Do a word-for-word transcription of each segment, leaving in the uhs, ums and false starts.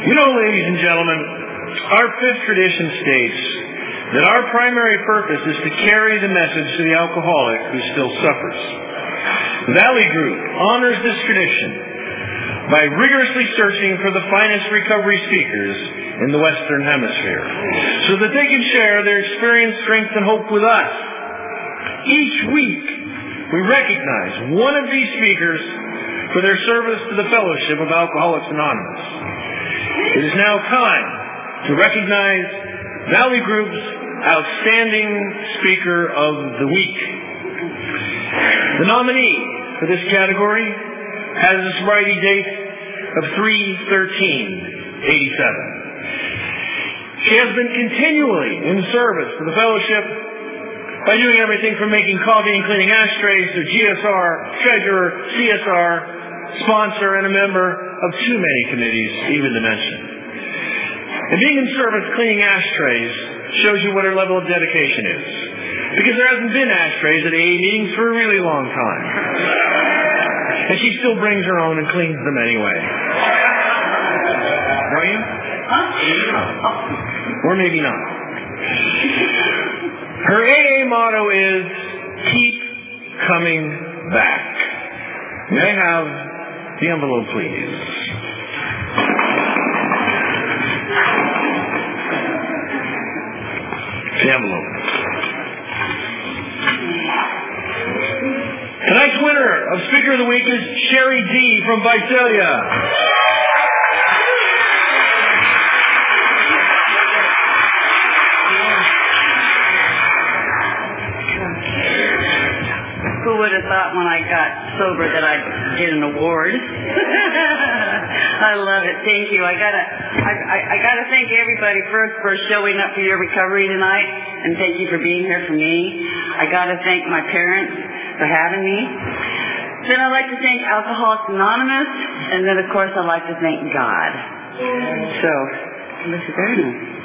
You know, ladies and gentlemen, our fifth tradition states that our primary purpose is to carry the message to the alcoholic who still suffers. Valley Group honors this tradition by rigorously searching for the finest recovery speakers in the Western Hemisphere so that they can share their experience, strength, and hope with us. Each week, we recognize one of these speakers for their service to the Fellowship of Alcoholics Anonymous. It is now time to recognize Valley Group's Outstanding Speaker of the Week. The nominee for this category has a sobriety date of three thirteen eighty-seven. She has been continually in service to the Fellowship by doing everything from making coffee and cleaning ashtrays to G S R, treasurer, C S R, sponsor, and a member of too many committees, even to mention. And being in service cleaning ashtrays shows you what her level of dedication is. Because there hasn't been ashtrays at A A meetings for a really long time. And she still brings her own and cleans them anyway. Are you? Huh? Or maybe not. Her A A motto is, keep coming back. May I have the envelope, please? The envelope. Tonight's winner of Speaker of the Week is Sherry D. from Visalia. Who would have thought when I got sober that I'd get an award? I love it. Thank you. I gotta, I, I, I gotta thank everybody first for showing up for your recovery tonight, and thank you for being here for me. I gotta thank my parents for having me. Then I'd like to thank Alcoholics Anonymous, and then of course I'd like to thank God. So, this is very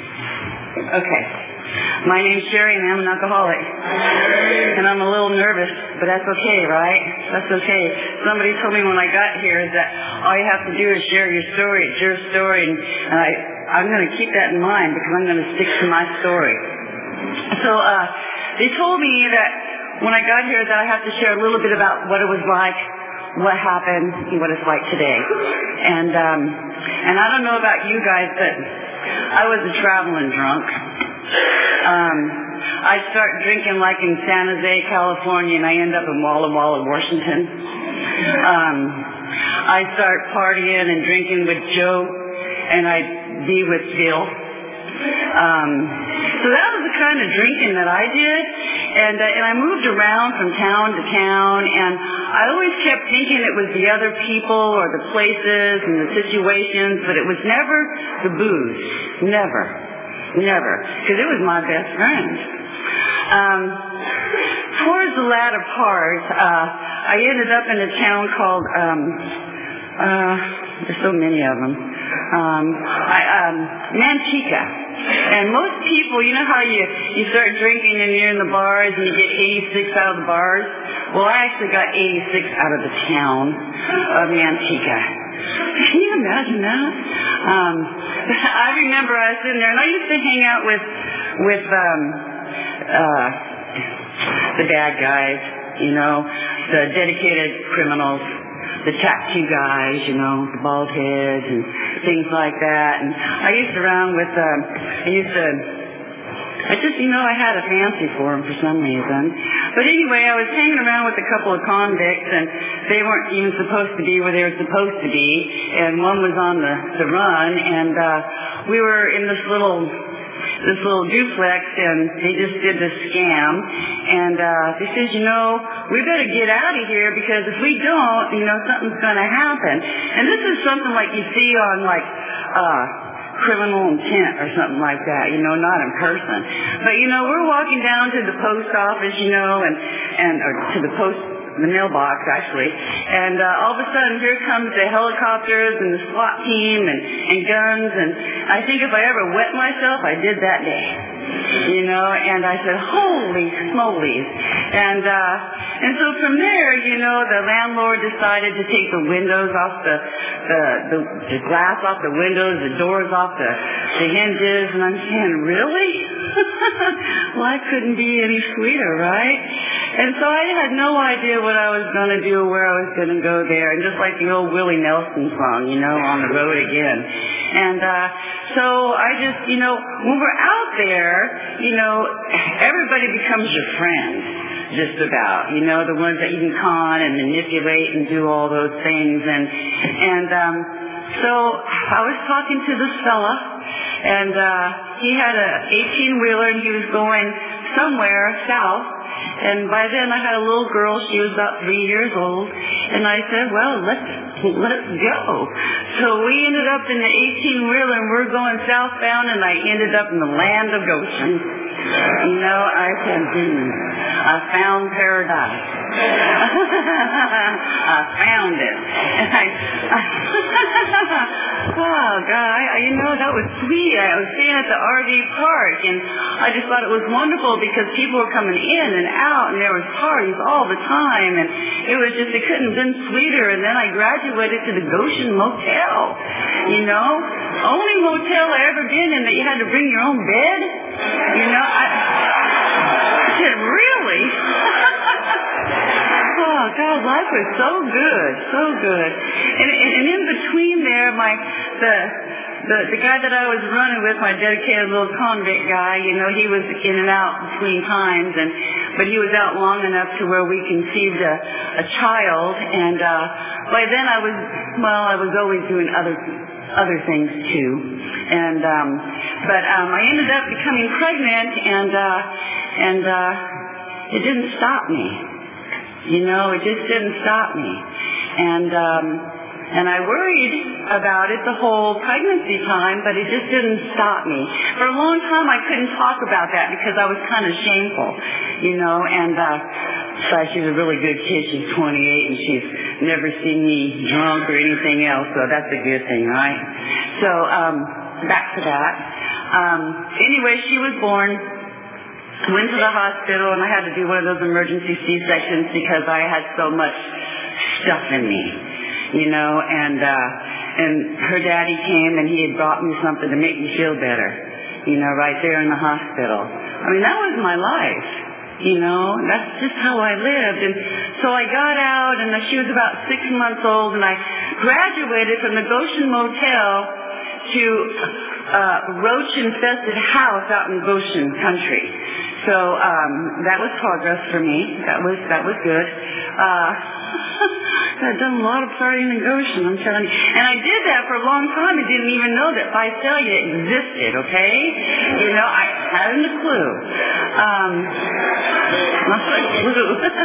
nice. Okay. My name's Sherry, and I'm an alcoholic. And I'm a little nervous, but that's okay, right? That's okay. Somebody told me when I got here that all you have to do is share your story. It's your story. And I, I'm going to keep that in mind because I'm going to stick to my story. So uh, they told me that when I got here that I have to share a little bit about what it was like, what happened, and what it's like today. And, um, and I don't know about you guys, but I was a traveling drunk. Um, I start drinking like in San Jose, California, and I end up in Walla Walla, Washington. Um, I start partying and drinking with Joe, and I'd be with Phil. Um, so that was the kind of drinking that I did, and uh, and I moved around from town to town, and I always kept thinking it was the other people or the places and the situations, but it was never the booze, never. Never, because it was my best friend. Um, towards the latter part, uh, I ended up in a town called, um, uh, there's so many of them, um, I, um, Manteca. And most people, you know how you, you start drinking and you're in the bars and you get eighty-six out of the bars? Well, I actually got eighty-six out of the town of Manteca. Can you imagine that? Um, I remember I was sitting there, and I used to hang out with with um, uh, the bad guys, you know, the dedicated criminals, the tattoo guys, you know, the bald heads and things like that. And I used to around with, um, I used to. I just, you know, I had a fancy for them for some reason. But anyway, I was hanging around with a couple of convicts, and they weren't even supposed to be where they were supposed to be. And one was on the, the run, and uh, we were in this little this little duplex, and they just did this scam. And uh, they said, you know, we better get out of here, because if we don't, you know, something's going to happen. And this is something like you see on, like, uh, Criminal Intent or something like that, you know, not in person. But, you know, we're walking down to the post office, you know, and, and or to the post, the mailbox, actually. And uh, all of a sudden, here comes the helicopters and the SWAT team and, and guns. And I think if I ever wet myself, I did that day. You know, and I said, holy smolies. And, uh, And so from there, you know, the landlord decided to take the windows off the, the, the, the glass off the windows, the doors off the, the hinges, and I'm saying, really? Life couldn't be any sweeter, right? And so I had no idea what I was going to do, where I was going to go there, and just like the old Willie Nelson song, you know, on the road again. And uh, so I just, you know, when we're out there, you know, everybody becomes your friend, just about, you know, the ones that you can con and manipulate and do all those things. And, and um, so I was talking to this fella, and uh, he had a eighteen-wheeler, and he was going somewhere south. And by then I had a little girl, she was about three years old, and I said, well, let's, let's go. So we ended up in the eighteen-wheeler, and we're going southbound, and I ended up in the land of Goshen. You know, I said, hmm, I found paradise. I found it. And I, I oh, God, I, you know, that was sweet. I was staying at the R V park, and I just thought it was wonderful because people were coming in and out, and there was parties all the time, and it was just, it couldn't have been sweeter. And then I graduated to the Goshen Motel, you know, only motel I ever been in that you had to bring your own bed. You know, I, I said, really? Oh, God, life was so good, so good. And, and, and in between there, my the, the the guy that I was running with, my dedicated little convict guy, you know, he was in and out between times, and but he was out long enough to where we conceived a, a child. And uh, by then I was, well, I was always doing other other things too. And um, but um, I ended up becoming pregnant, and uh, and uh, it didn't stop me. You know, it just didn't stop me. And um, and I worried about it the whole pregnancy time, but it just didn't stop me. For a long time, I couldn't talk about that because I was kind of shameful, you know. And uh, so she's a really good kid. She's twenty-eight, and she's never seen me drunk or anything else, so that's a good thing, right? So um, back to that. Um, anyway, she was born. Went to the hospital, and I had to do one of those emergency C-sections because I had so much stuff in me, you know. And uh, and her daddy came, and he had brought me something to make me feel better, you know, right there in the hospital. I mean, that was my life, you know. That's just how I lived. And so I got out, and she was about six months old, and I graduated from the Goshen Motel to uh, roach-infested house out in Goshen country. So um, that was progress for me. That was that was good. Uh, I've done a lot of partying in Goshen, I'm telling you. And I did that for a long time. I didn't even know that Visalia existed, okay? You know, I hadn't a clue. Um, not a clue.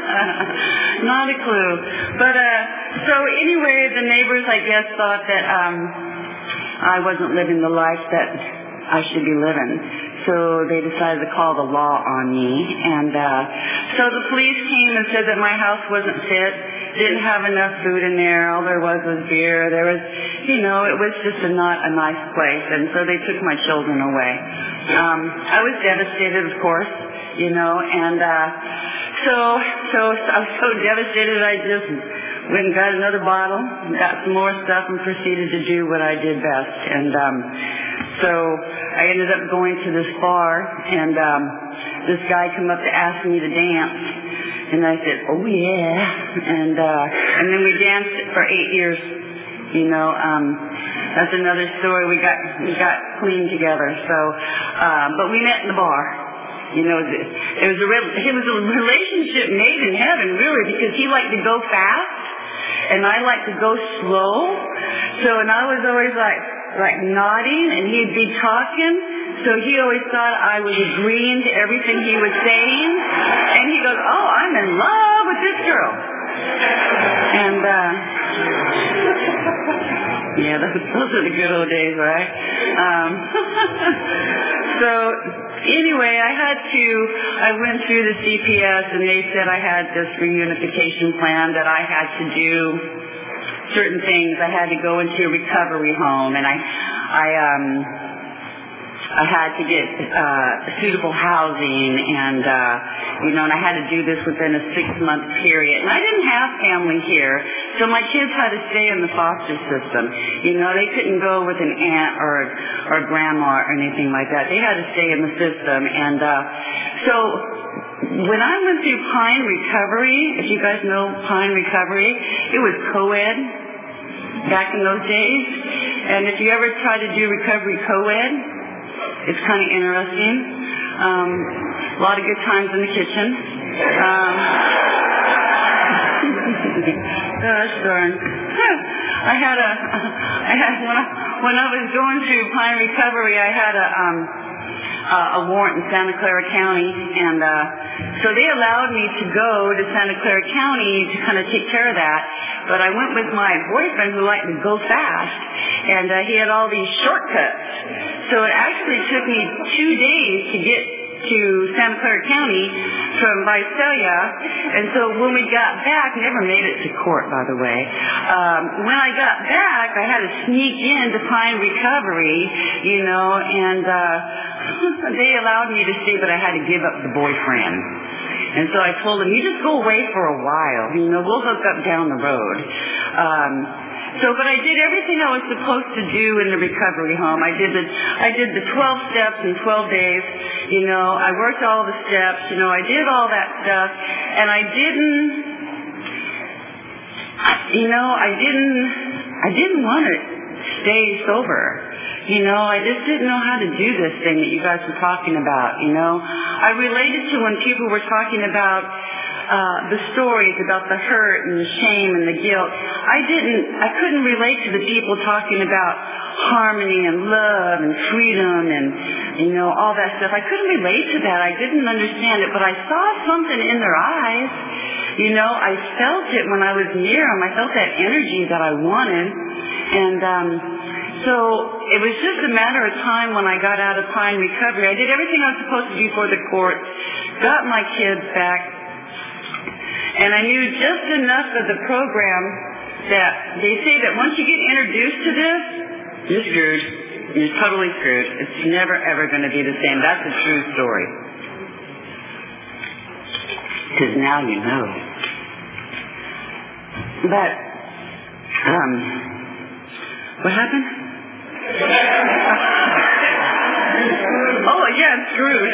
Not a clue. But uh, so anyway, the neighbors, I guess, thought that um, I wasn't living the life that I should be living. So they decided to call the law on me. And uh, so the police came and said that my house wasn't fit, didn't have enough food in there. All there was was beer. There was, you know, it was just a, not a nice place. And so they took my children away. Um, I was devastated, of course, you know. And uh, so, so I was so devastated I just went and got another bottle, got some more stuff, and proceeded to do what I did best. And um, so I ended up going to this bar, and um, this guy came up to ask me to dance, and I said, "Oh yeah," and uh, and then we danced for eight years. You know, um, that's another story. We got we got clean together. So, uh, but we met in the bar. You know, it was a it was a relationship made in heaven, really, because he liked to go fast, and I liked to go slow. So, and I was always like. like nodding, and he'd be talking, so he always thought I was agreeing to everything he was saying, and he goes, "Oh, I'm in love with this girl." And uh yeah, those, those are the good old days, right? Um so anyway, I had to I went through the C P S, and they said I had this reunification plan that I had to do certain things. I had to go into a recovery home, and I, I, um, I had to get uh, suitable housing, and uh, you know, and I had to do this within a six-month period. And I didn't have family here, so my kids had to stay in the foster system. You know, they couldn't go with an aunt or or grandma or anything like that. They had to stay in the system, and uh, so when I went through Pine Recovery, if you guys know Pine Recovery, it was co-ed back in those days. And if you ever try to do recovery co-ed, it's kind of interesting. Um, a lot of good times in the kitchen. Um, gosh darn. I had a, I had, when I, when I was going through Pine Recovery, I had a, um, Uh, a warrant in Santa Clara County, and uh, so they allowed me to go to Santa Clara County to kind of take care of that. But I went with my boyfriend who liked to go fast, and uh, he had all these shortcuts. So it actually took me two days to get to Santa Clara County from Visalia, and so when we got back, never made it to court, by the way. Um, when I got back, I had to sneak in to Pine Recovery, you know, and uh, they allowed me to stay, but I had to give up the boyfriend. And so I told him, you just go away for a while, you know, we'll hook up down the road. Um, So, but I did everything I was supposed to do in the recovery home. I did the, I did the twelve steps in twelve days. You know, I worked all the steps. You know, I did all that stuff, and I didn't. You know, I didn't. I didn't want to stay sober. You know, I just didn't know how to do this thing that you guys were talking about. You know, I related to when people were talking about. Uh, the stories about the hurt and the shame and the guilt. I didn't, I couldn't relate to the people talking about harmony and love and freedom and, you know, all that stuff. I couldn't relate to that. I didn't understand it, but I saw something in their eyes. You know, I felt it when I was near them. I felt that energy that I wanted. And, um, so it was just a matter of time when I got out of Pine Recovery. I did everything I was supposed to do for the court, got my kids back. And I knew just enough of the program that they say that once you get introduced to this, you're screwed. You're totally screwed. It's never, ever going to be the same. That's a true story. Because now you know. But, um, what happened? Oh, yeah, I'm screwed.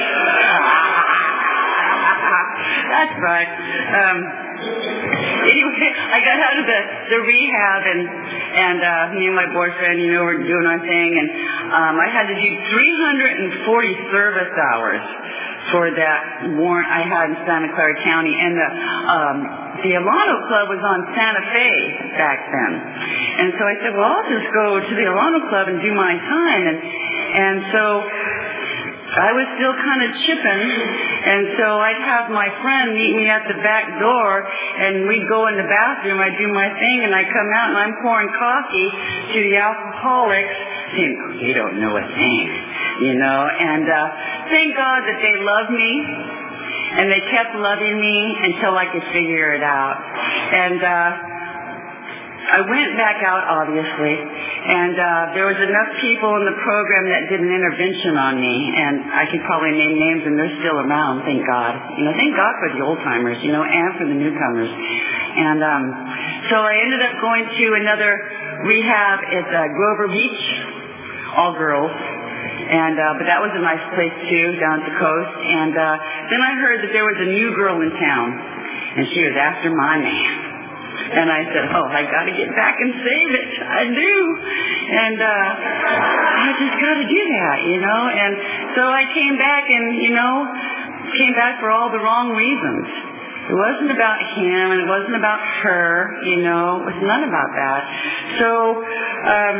That's right. Um, anyway, I got out of the, the rehab, and and uh, me and my boyfriend, you know, were doing our thing, and um, I had to do three hundred forty service hours for that warrant I had in Santa Clara County, and the um, the Alano Club was on Santa Fe back then, and so I said, well, I'll just go to the Alano Club and do my time, and and so. I was still kind of chipping, and so I'd have my friend meet me at the back door, and we'd go in the bathroom, I'd do my thing, and I'd come out, and I'm pouring coffee to the alcoholics, saying, they don't know a thing, you know, and uh, thank God that they loved me, and they kept loving me until I could figure it out. And uh, I went back out, obviously, and uh, there was enough people in the program that did an intervention on me, and I could probably name names, and they're still around, thank God. You know, thank God for the old-timers, you know, and for the newcomers. And um, so I ended up going to another rehab at uh, Grover Beach, all girls. And uh, but that was a nice place, too, down at the coast. And uh, then I heard that there was a new girl in town, and she was after my man. And I said, oh, I got to get back and save it. I do. And uh, I just got to do that, you know. And so I came back and, you know, came back for all the wrong reasons. It wasn't about him, and it wasn't about her, you know. It was none about that. So, um,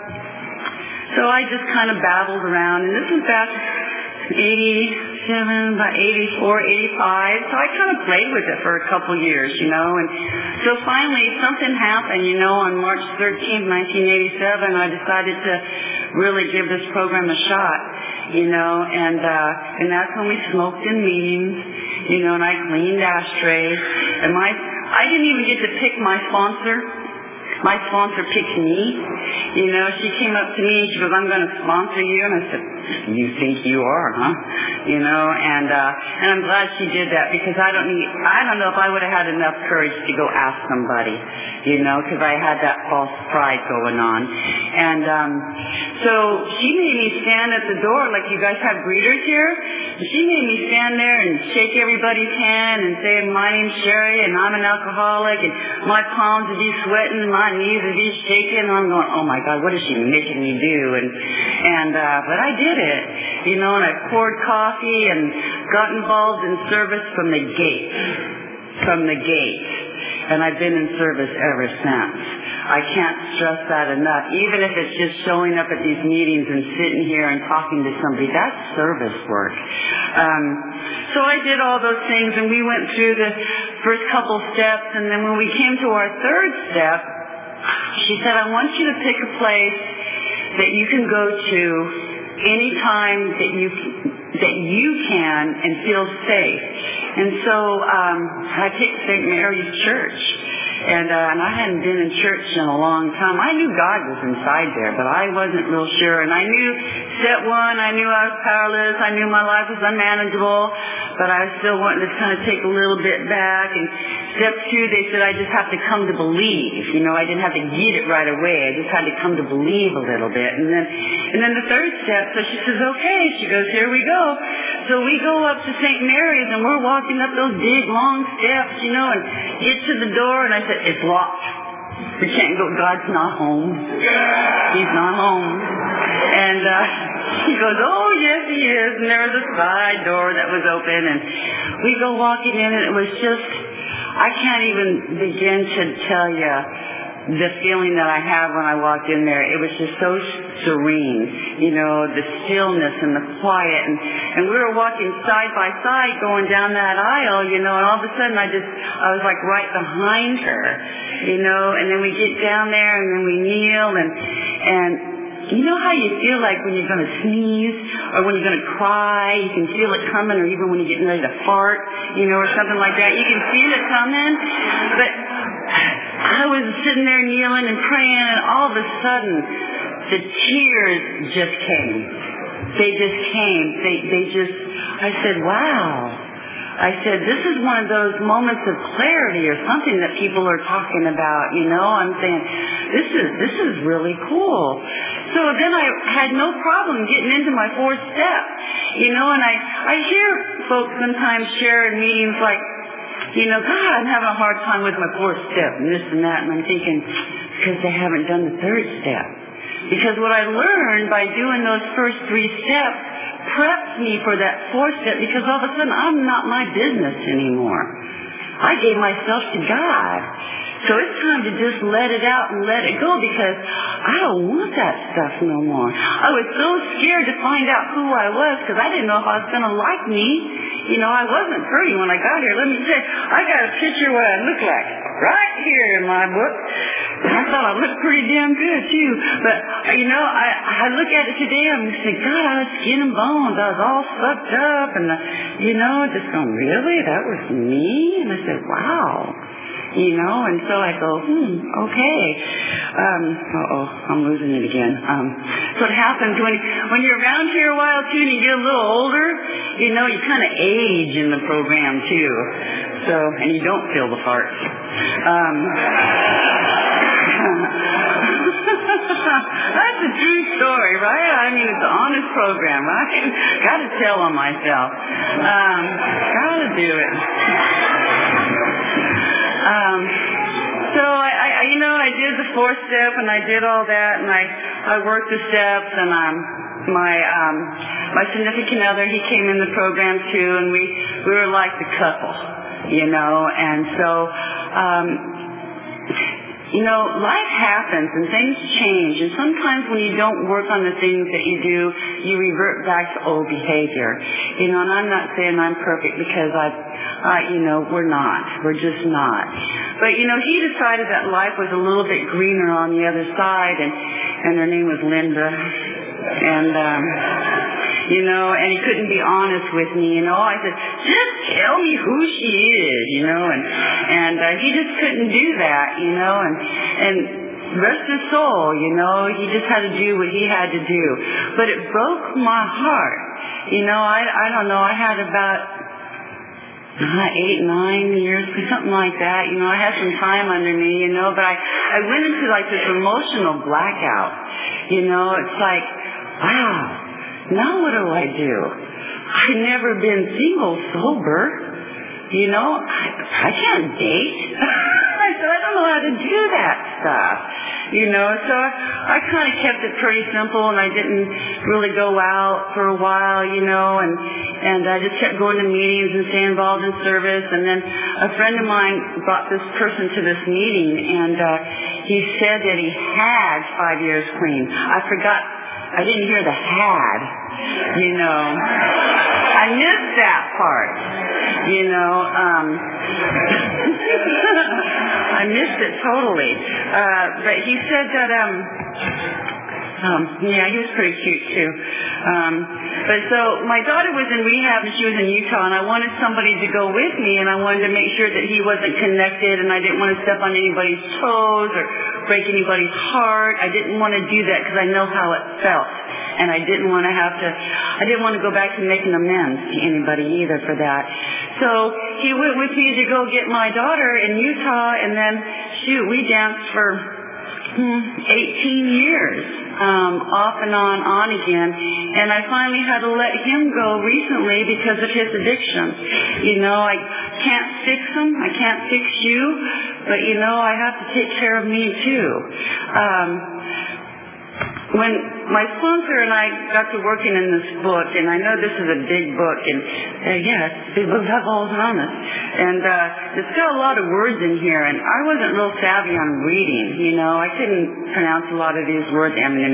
so I just kind of babbled around. And this was back eighty-seven, about eighty-four, eighty-five. So I kind of played with it for a couple years, you know. And so finally something happened, you know, on March thirteenth, nineteen eighty-seven. I decided to really give this program a shot, you know. And uh, and that's when we smoked in meetings, you know, and I cleaned ashtrays. And my, I didn't even get to pick my sponsor. my sponsor picked me. You know, she came up to me and she goes, I'm going to sponsor you. And I said, you think you are, huh? You know, and uh, and I'm glad she did that because I don't need, I don't know if I would have had enough courage to go ask somebody, you know, because I had that false pride going on. And um, so she made me stand at the door, like you guys have greeters here. She made me stand there and shake everybody's hand and say, my name's Sherry and I'm an alcoholic and my palms would be sweating and my knees would be shaking. And I'm going, oh my God, what is she making me do? And, and uh, but I did it, you know, and I poured coffee and got involved in service from the gate, from the gate. And I've been in service ever since. I can't stress that enough. Even if it's just showing up at these meetings and sitting here and talking to somebody, that's service work. Um, so I did all those things, and we went through the first couple steps, and then when we came to our third step, she said, I want you to pick a place that you can go to anytime that you that you can and feel safe. And so um, I picked Saint Mary's Church. And, uh, and I hadn't been in church in a long time. I knew God was inside there, but I wasn't real sure. And I knew step one, I knew I was powerless. I knew my life was unmanageable, but I was still wanting to kind of take a little bit back. And step two, they said I just have to come to believe. You know, I didn't have to get it right away. I just had to come to believe a little bit. And then, and then the third step, so she says, okay. She goes, here we go. So we go up to Saint Mary's, and we're walking up those big, long steps, you know, and get to the door, and I said, it's locked. We can't go. God's not home. He's not home. And uh, he goes, oh, yes, he is. And there was a side door that was open, and we go walking in, and it was just, I can't even begin to tell you the feeling that I had when I walked in there. It was just so serene, you know, the stillness and the quiet. And, and we were walking side by side going down that aisle, you know, and all of a sudden I just, I was like right behind her, you know, and then we get down there and then we kneel and, and you know how you feel like when you're going to sneeze or when you're going to cry, you can feel it coming, or even when you're getting ready to fart, you know, or something like that. You can feel it coming, but I was sitting there kneeling and praying, and all of a sudden, the tears just came. They just came. They, they just, I said, wow. I said, this is one of those moments of clarity or something that people are talking about, you know. I'm saying, this is, this is really cool. So then I had no problem getting into my fourth step, you know, and I, I hear folks sometimes share in meetings like, you know, God, I'm having a hard time with my fourth step and this and that. And I'm thinking, because they haven't done the third step. Because what I learned by doing those first three steps prepped me for that fourth step, because all of a sudden I'm not my business anymore. I gave myself to God. So it's time to just let it out and let it go, because I don't want that stuff no more. I was so scared to find out who I was, because I didn't know if I was going to like me. You know, I wasn't pretty when I got here. Let me tell you, I got a picture of what I look like right here in my book. And I thought I looked pretty damn good, too. But, you know, I, I look at it today, I'm thinking, God, I was skin and bones. I was all fucked up. And, uh, you know, just going, really? That was me? And I said, wow. You know, and so I go, hmm, okay. Um, uh-oh, I'm losing it again. Um, so what happens when, when you're around here a while, too, and you get a little older, you know, you kind of age in the program, too. So, and you don't feel the farts. Um, that's a true story, right? I mean, it's an honest program, right? Got to tell on myself. Um, got to do it. Um, so I, I, you know, I did the fourth step, and I did all that, and I, I worked the steps, and um, my, um, my significant other, he came in the program too, and we, we were like the couple, you know, and so, um, you know, life happens and things change, and sometimes when you don't work on the things that you do, you revert back to old behavior. You know, and I'm not saying I'm perfect, because I, uh, you know, we're not. We're just not. But, you know, he decided that life was a little bit greener on the other side, and, and her name was Linda. And, um, you know, and he couldn't be honest with me, you know. I said, just tell me who she is, you know, and, and, uh, he just couldn't do that, you know, and, and rest his soul, you know, he just had to do what he had to do. But it broke my heart. You know, I, I don't know, I had about uh, eight, nine years, something like that. You know, I had some time under me, you know, but I, I went into like this emotional blackout. You know, it's like, wow, now what do I do? I've never been single sober. You know, I, I can't date. I said, I don't know how to do that stuff. You know, so I, I kind of kept it pretty simple, and I didn't really go out for a while, you know, and, and I just kept going to meetings and staying involved in service. And then a friend of mine brought this person to this meeting, and uh, he said that he had five years clean. I forgot. I didn't hear the had, you know. I missed that part, you know. Um, I missed it totally. Uh, but he said that, um, um, yeah, he was pretty cute too. Um, but so my daughter was in rehab and she was in Utah, and I wanted somebody to go with me, and I wanted to make sure that he wasn't connected, and I didn't want to step on anybody's toes or break anybody's heart. I didn't want to do that because I know how it felt. And I didn't want to have to, I didn't want to go back to making amends to anybody either for that. So he went with me to go get my daughter in Utah, and then, shoot, we danced for hmm, eighteen years, um, off and on, on again. And I finally had to let him go recently because of his addiction. You know, I can't fix him, I can't fix you, but, you know, I have to take care of me too. Um, When my sponsor and I got to working in this book, and I know this is a big book, and uh, yeah, it's a big book, that's all on it, and uh, it's got a lot of words in here, and I wasn't real savvy on reading, you know, I couldn't pronounce a lot of these words,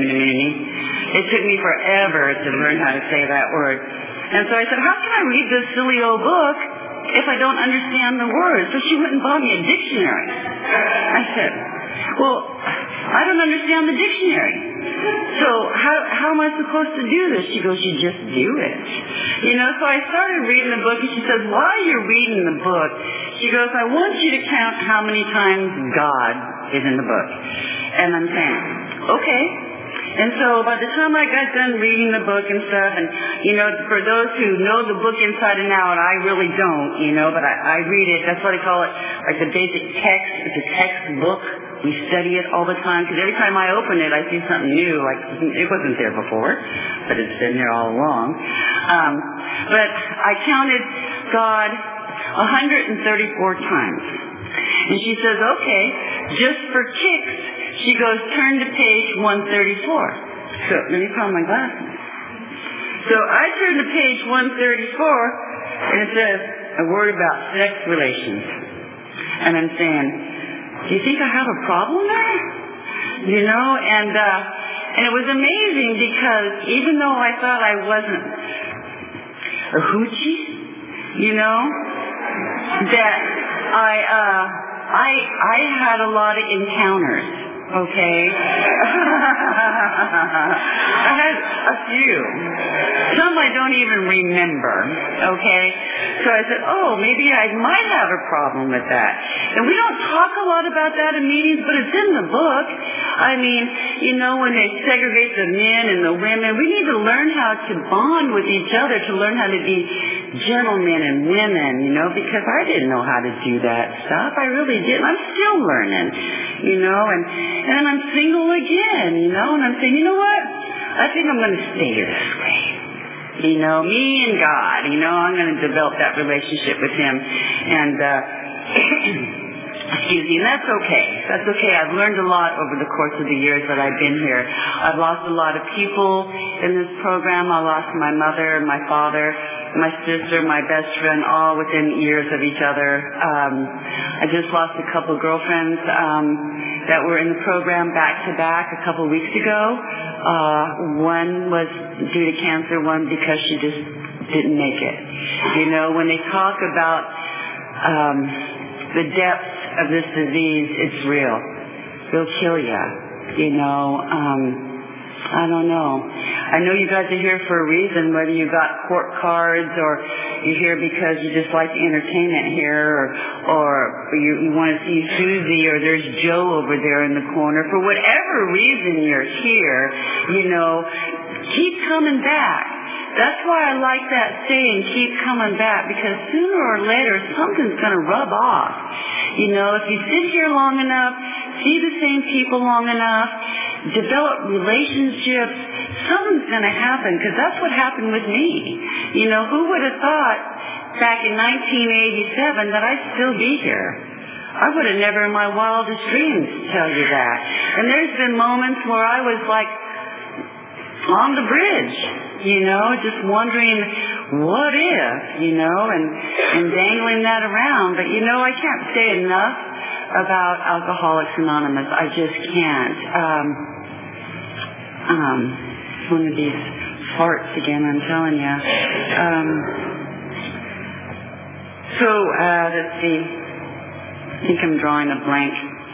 it took me forever to learn how to say that word, and so I said, how can I read this silly old book if I don't understand the words? So she went and bought me a dictionary. I said, well, I don't understand the dictionary. So how how am I supposed to do this? She goes, you just do it. You know, so I started reading the book, and she says, while you're reading the book, she goes, I want you to count how many times God is in the book. And I'm saying, okay. And so by the time I got done reading the book and stuff, and, you know, for those who know the book inside and out, I really don't, you know, but I, I read it. That's what I call it, like the basic text. It's a textbook. We study it all the time, because every time I open it, I see something new, like it wasn't there before, but it's been there all along. Um, but I counted God one hundred thirty-four times. And she says, okay, just for kicks, she goes, turn to page one thirty-four. So let me put on my glasses. So I turn to page one thirty-four, and it says a word about sex relations. And I'm saying, do you think I have a problem there? You know, and uh, and it was amazing because even though I thought I wasn't a hoochie, you know, that I uh, I I had a lot of encounters. Okay. I had a few. Some I don't even remember. Okay. So I said, oh, maybe I might have a problem with that. And we don't talk a lot about that in meetings, but it's in the book. I mean, you know, when they segregate the men and the women, we need to learn how to bond with each other, to learn how to be gentlemen and women, you know, because I didn't know how to do that stuff. I really didn't. I'm still learning, you know, and, and then I'm single again, you know, and I'm saying, you know what? I think I'm going to stay this way. You know, me and God, you know, I'm going to develop that relationship with Him. And, uh, excuse me, and that's okay. That's okay. I've learned a lot over the course of the years that I've been here. I've lost a lot of people in this program. I lost my mother, my father, my sister, my best friend, all within years of each other. Um, I just lost a couple girlfriends um, that were in the program back to back a couple weeks ago. Uh, one was due to cancer, one because she just didn't make it. You know, when they talk about um, the depths of this disease, it's real. It'll kill you. You know, um, I don't know. I know you guys are here for a reason, whether you got court cards or you're here because you just like the entertainment here, or, or you, you want to see Susie, or there's Joe over there in the corner. For whatever reason you're here, you know, keep coming back. That's why I like that saying, keep coming back, because sooner or later something's going to rub off. You know, if you sit here long enough, see the same people long enough, develop relationships, something's going to happen, because that's what happened with me. You know, who would have thought back in nineteen eighty-seven that I'd still be here? I would have never in my wildest dreams tell you that. And there's been moments where I was like on the bridge, you know, just wondering what if, you know, and, and dangling that around. But, you know, I can't say enough about Alcoholics Anonymous. I just can't. Um, um, one of these farts again, I'm telling you. Um, so, uh, let's see. I think I'm drawing a blank.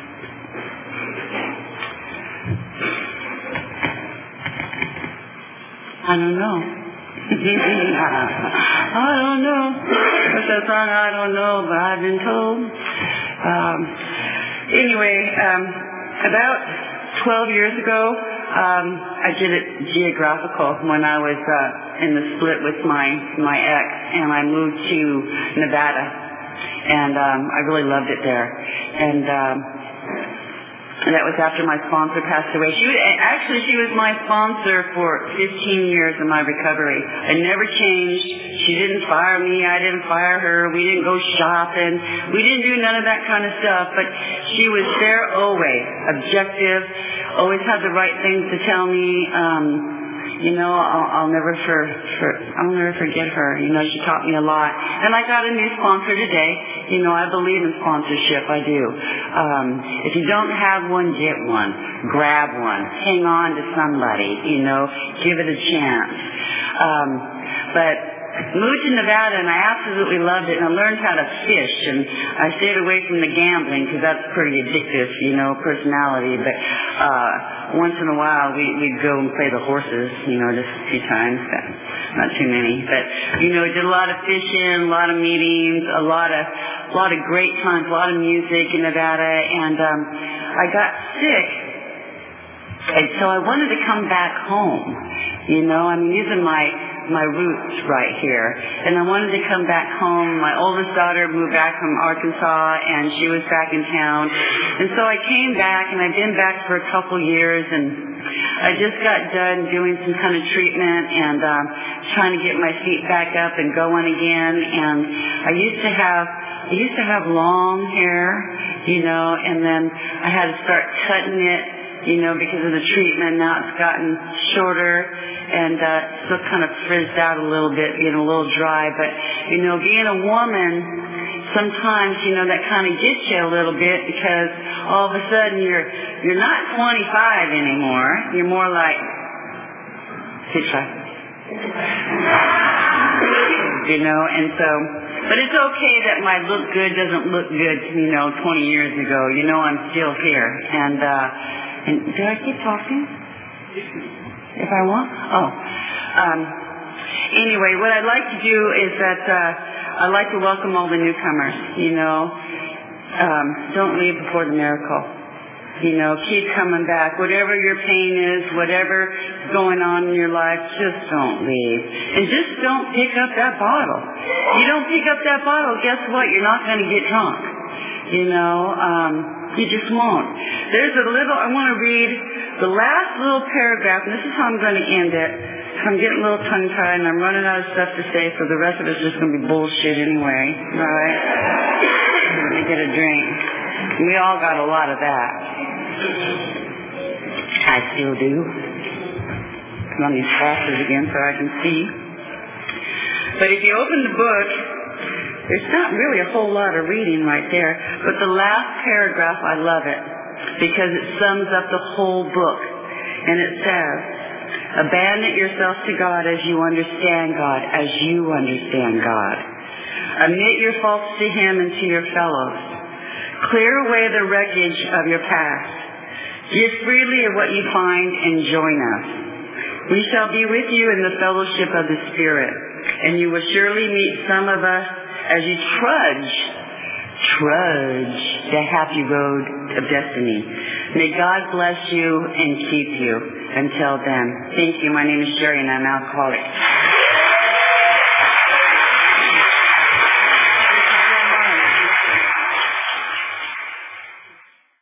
I don't know. I don't know. What's that song? I don't know, but I've been told. Um, anyway, um, about twelve years ago, um, I did it geographical when I was uh, in the split with my my ex, and I moved to Nevada, and um, I really loved it there. And um, And that was after my sponsor passed away. She was, actually, she was my sponsor for fifteen years of my recovery. I never changed. She didn't fire me. I didn't fire her. We didn't go shopping. We didn't do none of that kind of stuff. But she was there always, objective, always had the right things to tell me. Um, You know, I'll, I'll never for, for I'll never forget her. You know, she taught me a lot. And I got a new sponsor today. You know, I believe in sponsorship. I do. Um, if you don't have one, get one. Grab one. Hang on to somebody. You know, give it a chance. Um, but moved to Nevada, and I absolutely loved it, and I learned how to fish, and I stayed away from the gambling because that's pretty addictive, you know, personality. But uh, once in a while, we, we'd go and play the horses, you know, just a few times, but not too many. But you know, did a lot of fishing, a lot of meetings, a lot of a lot of great times, a lot of music in Nevada, and um, I got sick. And so I wanted to come back home, you know. I mean, these are my my roots right here. And I wanted to come back home. My oldest daughter moved back from Arkansas, and she was back in town. And so I came back, and I've been back for a couple years, and I just got done doing some kind of treatment and um, trying to get my feet back up and going again. And I used to have I used to have long hair, you know, and then I had to start cutting it, you know, because of the treatment. Now it's gotten shorter and uh, still kind of frizzed out a little bit, being a little dry. But, you know, being a woman, sometimes, you know, that kind of gets you a little bit, because all of a sudden you're you're not twenty-five anymore. You're more like fifty-five. You know, and so, but it's okay that my look good doesn't look good, you know, twenty years ago. You know, I'm still here. And, uh, and did I keep talking? If I want? Oh. Um, anyway, what I'd like to do is that uh, I'd like to welcome all the newcomers, you know. Um, don't leave before the miracle. You know, keep coming back. Whatever your pain is, whatever's going on in your life, just don't leave. And just don't pick up that bottle. You don't pick up that bottle, guess what? You're not going to get drunk. You know, um, you just won't. There's a little, I want to read the last little paragraph, and this is how I'm going to end it. I'm getting a little tongue-tied, and I'm running out of stuff to say, so the rest of it's just going to be bullshit anyway. All right? Let me get a drink. We all got a lot of that. I still do. Put on these glasses again so I can see. But if you open the book, there's not really a whole lot of reading right there. But the last paragraph, I love it, because it sums up the whole book. And it says, abandon yourself to God as you understand God, as you understand God. Admit your faults to Him and to your fellows. Clear away the wreckage of your past. Give freely of what you find and join us. We shall be with you in the fellowship of the Spirit, and you will surely meet some of us as you trudge, trudge the happy road of destiny. May God bless you and keep you. Until then, thank you. My name is Sherry, and I'm an alcoholic.